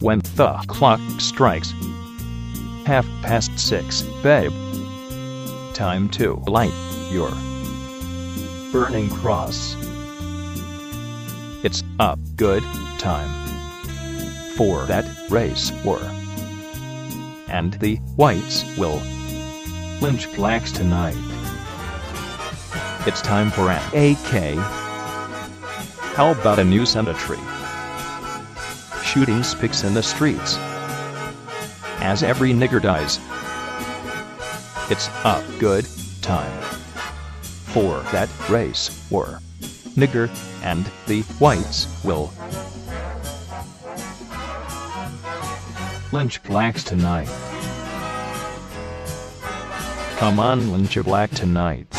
when the clock strikes 6:30, babe. Time to light your burning cross. It's a good time for that race war, and the whites will lynch blacks tonight. It's time for an AK. How about a new cemetery? Shooting spics in the streets as every nigger dies. It's a good time for that race war. Nigger and the whites will lynch blacks tonight. Come on, lynch a black tonight.